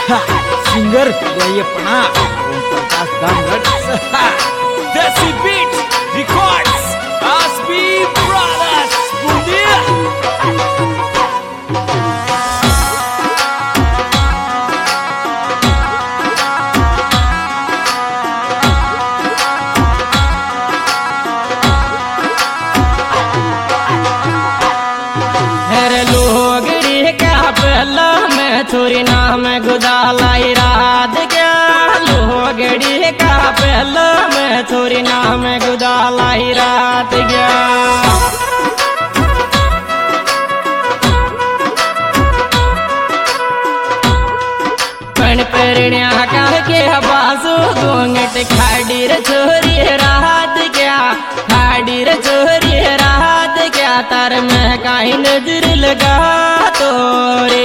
Singer गोयपना ओम Prakash Dangar desi beat records आसबी brothers पुंडिया छोरी नाम गुदालाई रात क्या लोगड़ी का पहला मैं छोरी नाम गुदालाई रात क्या पण परण्या का के बासु घूंघट खाड़ी रे छोरी रात क्या खाड़ी रे छोरी रात क्या तार में काई नजर लगा तोरे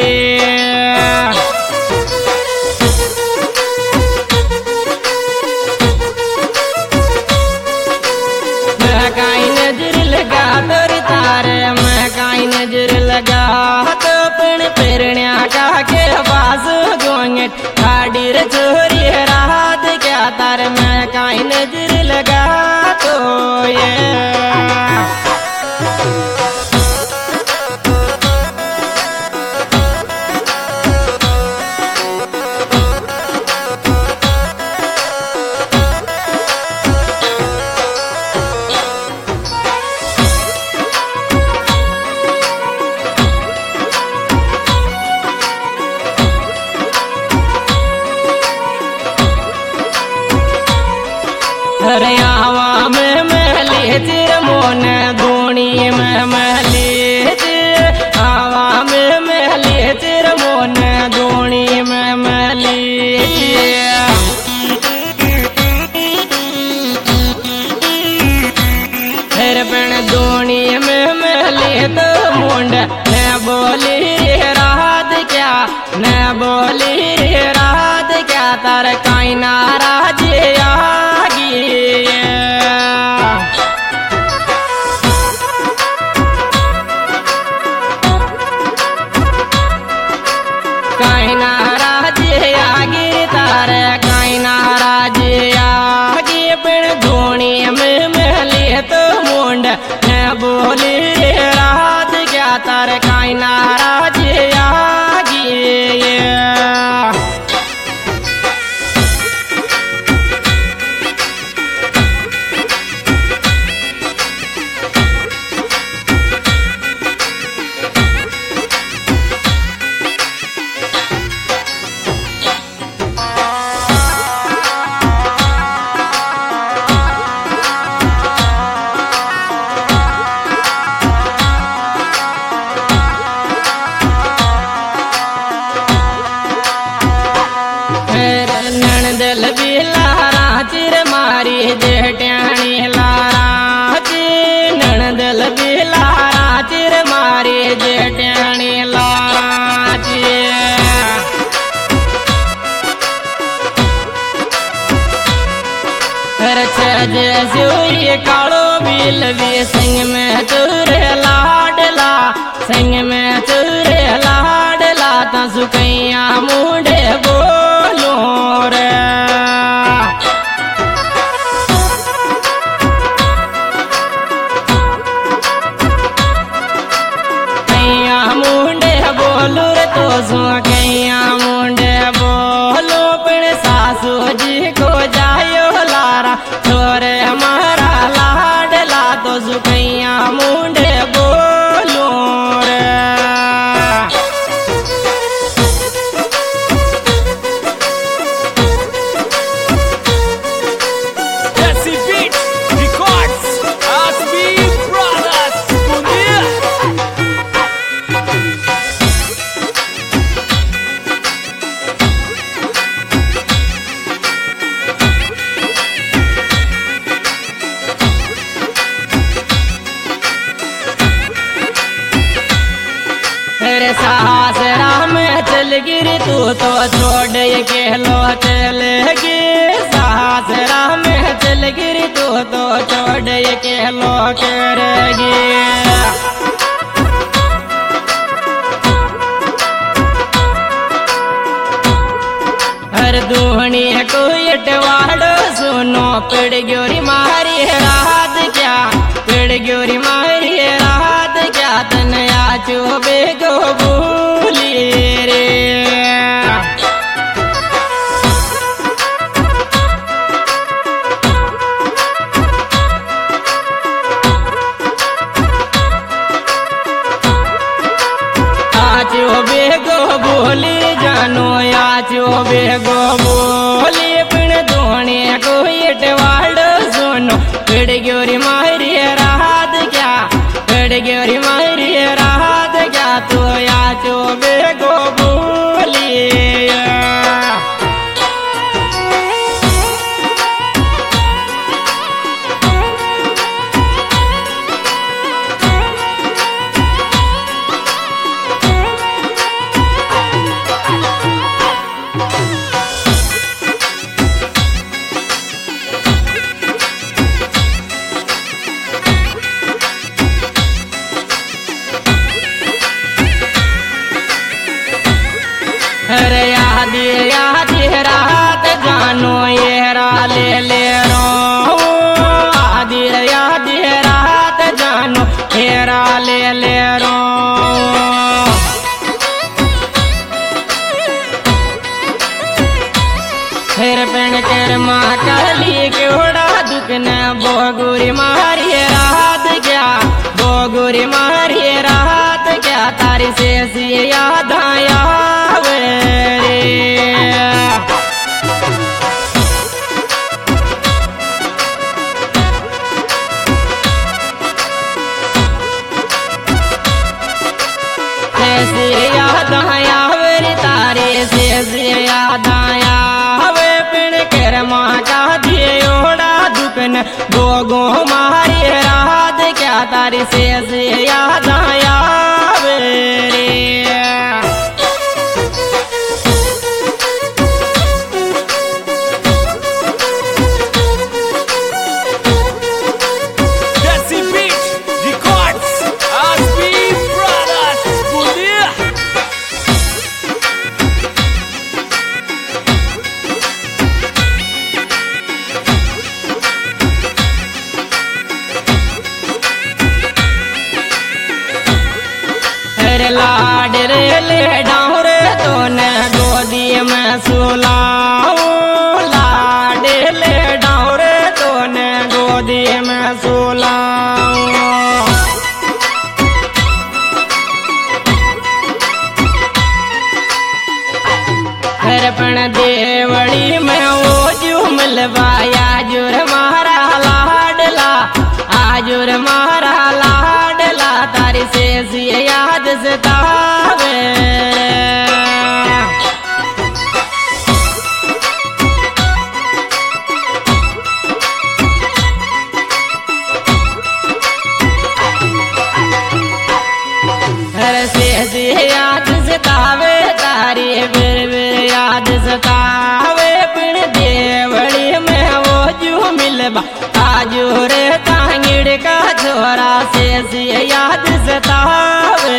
नजर लगा तो पण पेरण्या का के बास गोंगट खाड़ी रे छोरी रात क्या तार में काई नजर लगा तो ये हरियावा में महले चिर मोन धोनी में महले चिर आवा में महले चिर मोन धोनी में महले फिर पण धोनी में महले तो मुंड न बोली रात क्या न बोली रात क्या तार काई नाराज बोली रात क्या तार काई नाराज आगी जेठ्याणी लारा नणदल भी लारा चिर मारी जेठ्याणी लारा जैसे कालो बिल भी संग में चूरे लाडला संग में चूरे लाडला ता सुकैया मुंडे बोलो रे कैया मुंडे बोलो पण सासू जी को जायो लारा छोरे हमारा लाडला तो सुकैया मुंडे बोलो रे देसी बीट रिकॉर्ड्स आसबी ब्रदर्स पुंडिया सासरा में चल गिरी तू तो छोड़ के लो चलेगी सासरा में चल गिरी तू तो छोड़ के लो करेगी तार दूहनी को इटवाड़ो सुनो पिड़ ग्योरी मारी रात क्या पिड़ ग्योरी मारी रात क्या तनया चोबे गो भूली रे आचो बेगो बोली जानो आचो बेगो बोली पिण धोने को इटवाड़ो सुनो पिड़ ग्योरी मारी रात क्या पिड़ ग्योरी मारी रात क्या तो आचो बेगो बोली अरे याद रात जानो ये ले रो आदि याद रात जानो हेरा ले रो फिर पेड़ कर माँ काली के उड़ा दुखना बोगुरी मारी रात क्या बोगुरी मारी रात क्या तारी से याद आया याद आया वे तारे से याद आया वे पिण कर माँ का दिए ओड़ा दुकन गोगो मारी रात क्या तारी से याद आया वे Desi Beat Records Asbi Brothers Bundia लाड रे ले डाउर तो न गोदी में सुलाओ लाड ले डाउर तो न गोदी में सुलाओ हरपण देवड़ी में वो जो मिलवाया जुर मारा लाडला आजुर मारा लाडला तारी से याद सतावे हर से याद सतावे तारी बिर याद सतावे पिण देवड़ी में वो जो मिलवा आजू रे तांगिड़ का छोरा से याद सतावे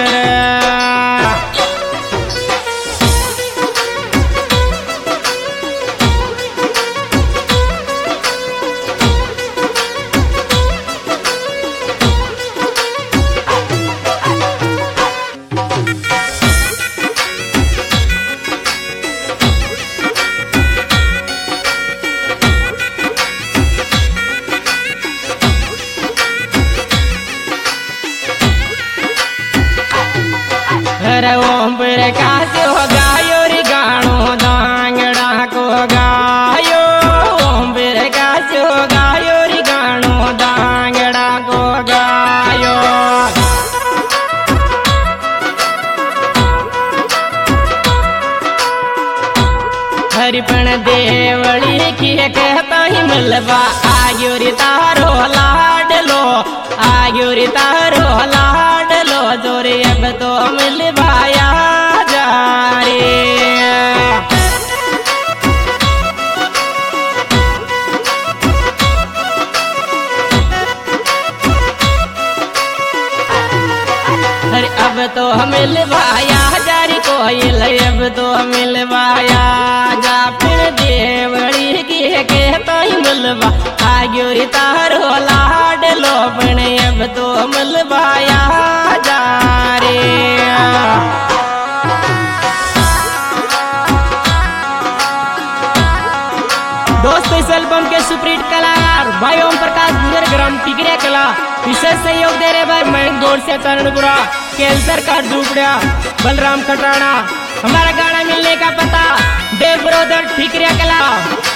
ओम प्रकाश हो गायो रे गाणो दांगड़ा को गायो ओम प्रकाश हो गायो रे गाणो दांगड़ा को गायो हरिपण देवड़ी की कहता ही मिलवा आयो रे तारो लाडलो आयो रे तारो लाडलो जोरे अब तो मिलवाया जा रे अरे अब तो मिलवाया जा रे कोयल अब तो मिलवाया जा गाया जा रे। दोस्तों इस एल्बम के सुपरहिट कलाकार भाई ओम प्रकाश गुजर ग्राम टिकरिया कला, विशेष सहयोग दे रहे भाई मयंक दौड़ से चरणपुरा, कैंसर का झूपड़िया बलराम खटराना। हमारा गाना मिलने का पता देव ब्रोदर टिकरिया कला।